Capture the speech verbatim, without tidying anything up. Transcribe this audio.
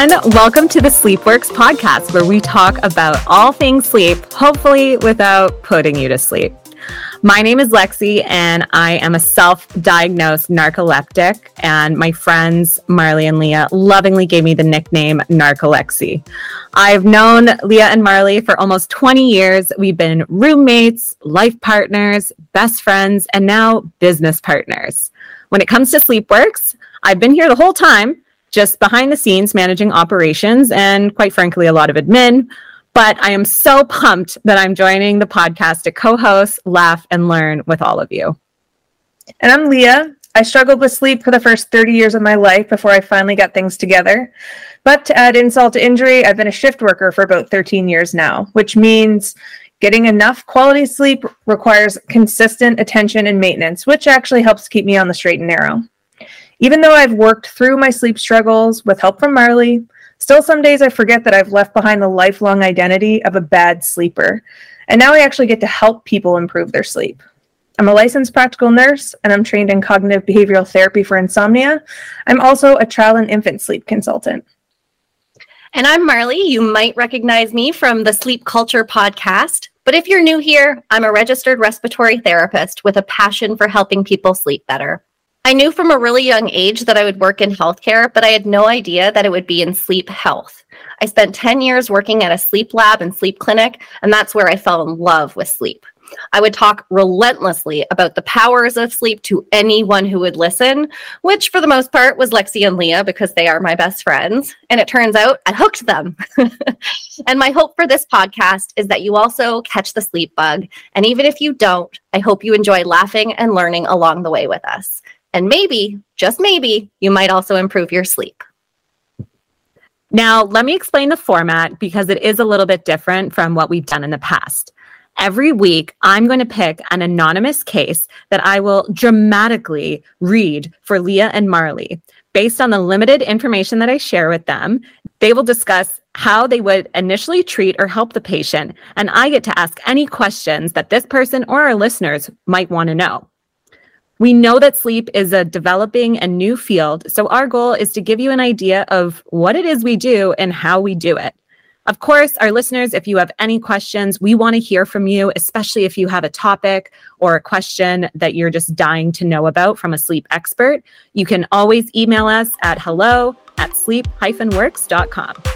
everyone. Welcome to the SleepWorks podcast, where we talk about all things sleep, hopefully without putting you to sleep. My name is Lexi, and I am a self-diagnosed narcoleptic, and my friends Marley and Leah lovingly gave me the nickname Narcolexi. I've known Leah and Marley for almost twenty years. We've been roommates, life partners, best friends, and now business partners. When it comes to SleepWorks, I've been here the whole time, just behind the scenes managing operations and, quite frankly, a lot of admin. But I am so pumped that I'm joining the podcast to co-host, laugh, and learn with all of you. And I'm Leah. I struggled with sleep for the first thirty years of my life before I finally got things together. But to add insult to injury, I've been a shift worker for about thirteen years now, which means getting enough quality sleep requires consistent attention and maintenance, which actually helps keep me on the straight and narrow. Even though I've worked through my sleep struggles with help from Marley, still some days I forget that I've left behind the lifelong identity of a bad sleeper. And now I actually get to help people improve their sleep. I'm a licensed practical nurse, and I'm trained in cognitive behavioral therapy for insomnia. I'm also a child and infant sleep consultant. And I'm Marley. You might recognize me from the Sleep Culture podcast. But if you're new here, I'm a registered respiratory therapist with a passion for helping people sleep better. I knew from a really young age that I would work in healthcare, but I had no idea that it would be in sleep health. I spent ten years working at a sleep lab and sleep clinic, and that's where I fell in love with sleep. I would talk relentlessly about the powers of sleep to anyone who would listen, which for the most part was Lexi and Leah because they are my best friends. And it turns out I hooked them. And my hope for this podcast is that you also catch the sleep bug. And even if you don't, I hope you enjoy laughing and learning along the way with us. And maybe, just maybe, you might also improve your sleep. Now, let me explain the format because it is a little bit different from what we've done in the past. Every week, I'm going to pick an anonymous case that I will dramatically read for Leah and Marley. Based on the limited information that I share with them, they will discuss how they would initially treat or help the patient, and I get to ask any questions that this person or our listeners might want to know. We know that sleep is a developing and new field, so our goal is to give you an idea of what it is we do and how we do it. Of course, our listeners, if you have any questions, we want to hear from you, especially if you have a topic or a question that you're just dying to know about from a sleep expert. You can always email us at hello at sleep dash works dot com.